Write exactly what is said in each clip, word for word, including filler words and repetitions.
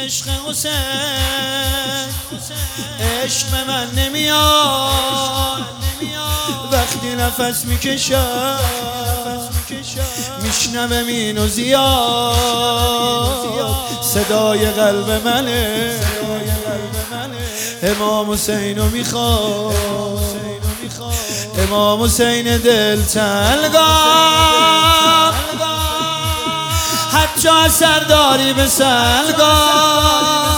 عشق حسین عشق به من نمیاد وقتی نفس میکشم میشنوه مین و زیاد صدای قلب منه امام حسینو میخواد امام حسین دل تنگام حتی اثر داری به سلگام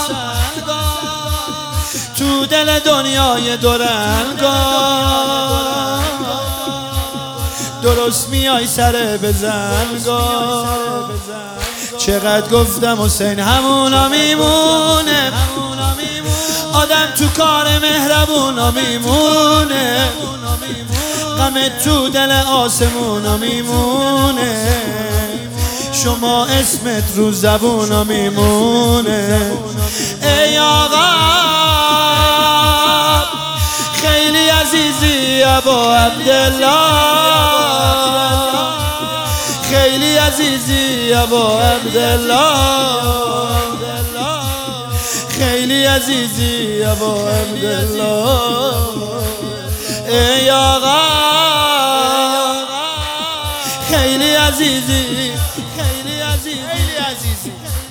تو دل دنیای دورنگام درست میای سر بزنگام چقدر گفتم حسین همونا میمونه آدم تو کار مهربونا میمونه غم تو دل آسمونا میمونه شما اسمت رو زبونا میمونه ای آقا خیلی عزیزی ابا عبدالله خیلی عزیزی ابا عبدالله خیلی عزیزی ابا عبدالله ای آقا خیلی عزیزی خیلی عزیزی خیلی عزیزی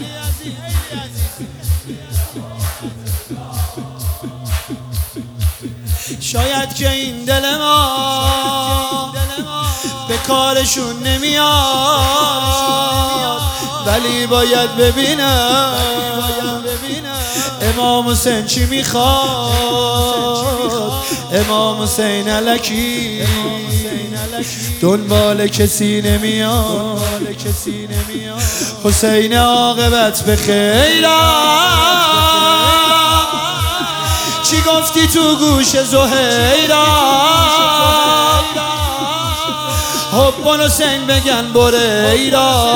شاید که این دل ما به کارشون نمیاد ولی باید ببینم امام حسین چی میخواد امام حسین الکی دنبال کسی نمیاد حسین عاقبت به خیر چی گفتی تو گوش زهیرا حب حسین بگن بریرا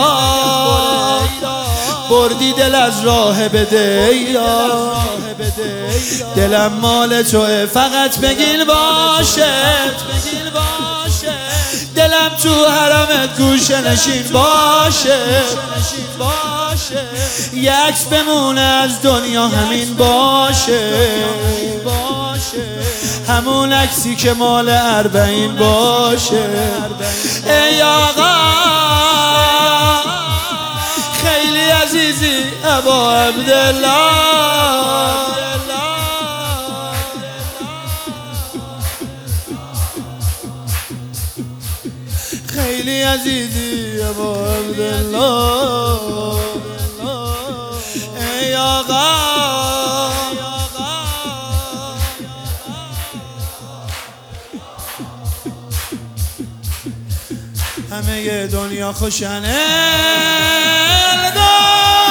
بردی دل از راه بدیرا دلم مال توه فقط بگین باشه دلم تو حرمت گوشه نشین باشه یه عکس بمونه از دنیا همین باشه همون عکسی که مال اربعین باشه ای آقا خیلی عزیزی ابا عبدالله خیلی عزیزی ابا عبدالله ای آقا همه دنیا خوشن الدار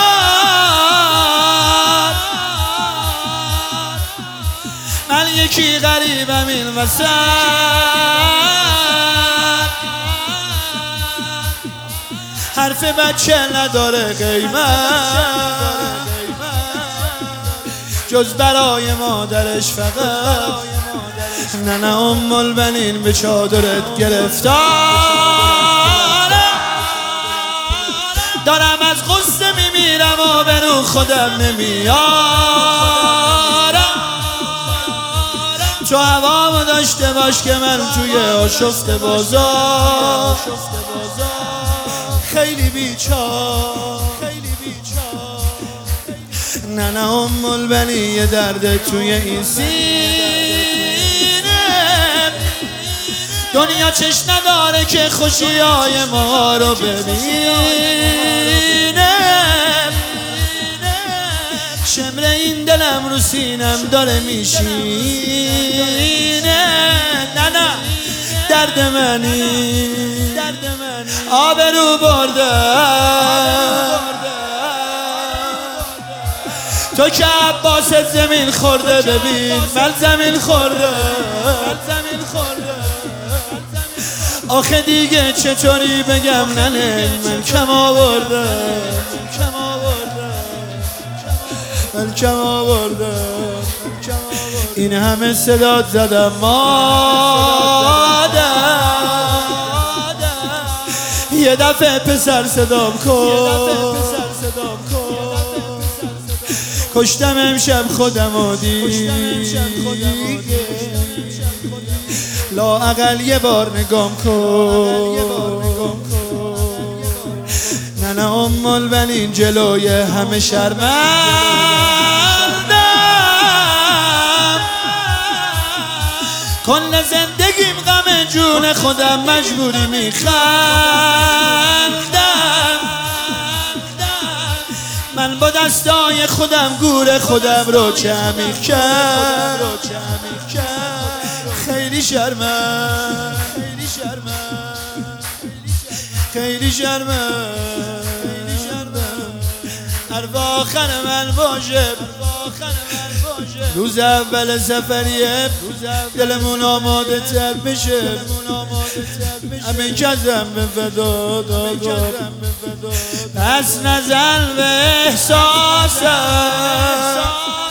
من یکی غریبم این وسط حرف بچه نداره قیمت جز برای مادرش فقط نه نه ام البنین به چادرت گرفتار دارم از غصه میمیرم و به رو خودم نمیارم تو هوامو داشته باش که من توی آشفت بازار خیلی بیچار نه نه ام البنی یه درد توی این سینه دنیا چش نداره که خوشی های ما رو ببینه شمر این دلم رو سینم داره میشینه نه نه درد منی آبرو بردم تو که عباست زمین خورده ببین من زمین خورده آخه دیگه چطوری بگم ننه من کم آورده من کم آورده این همه صدات زدم مادر یه دفعه پسر صدام کن پشتم امشب خودمو دیگه لااقل یه بار نگام کن نه نه ام البنین جلوی همه شرمندم کل زندگیم غم جون خودم مجبوری میخندم من با دستای خودم گور خودم رو چمیق کرد خیلی شرمم خیلی شرمم ارواخن من واجب روز اول سفریه دلمون آماده تر بشه همین کزم به فدا پس نزل به احساسم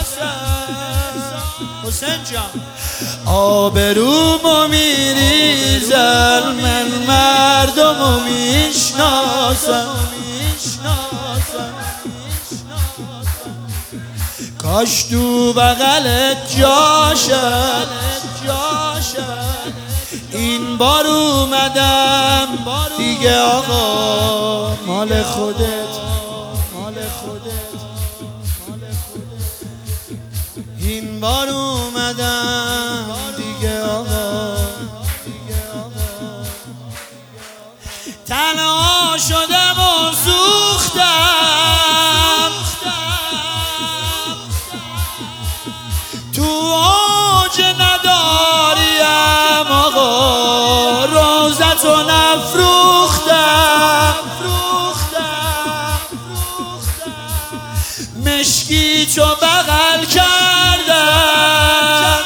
حسین جان آبرومو میریزن من مردمو میشناسم کاش تو بغلت جاشد این بار اومدم دیگه آقا مال خودت این بار اومدم دیگه آقا تنها شدم و سوختم تو اوج نداریم آقا روزتو نفروختم مشکی تو بغل کردم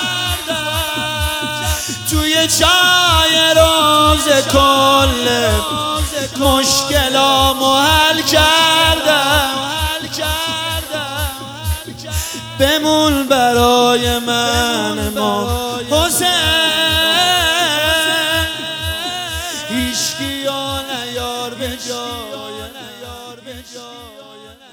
توی چای روز کل مشکلامو حل کردم بمون برای من ما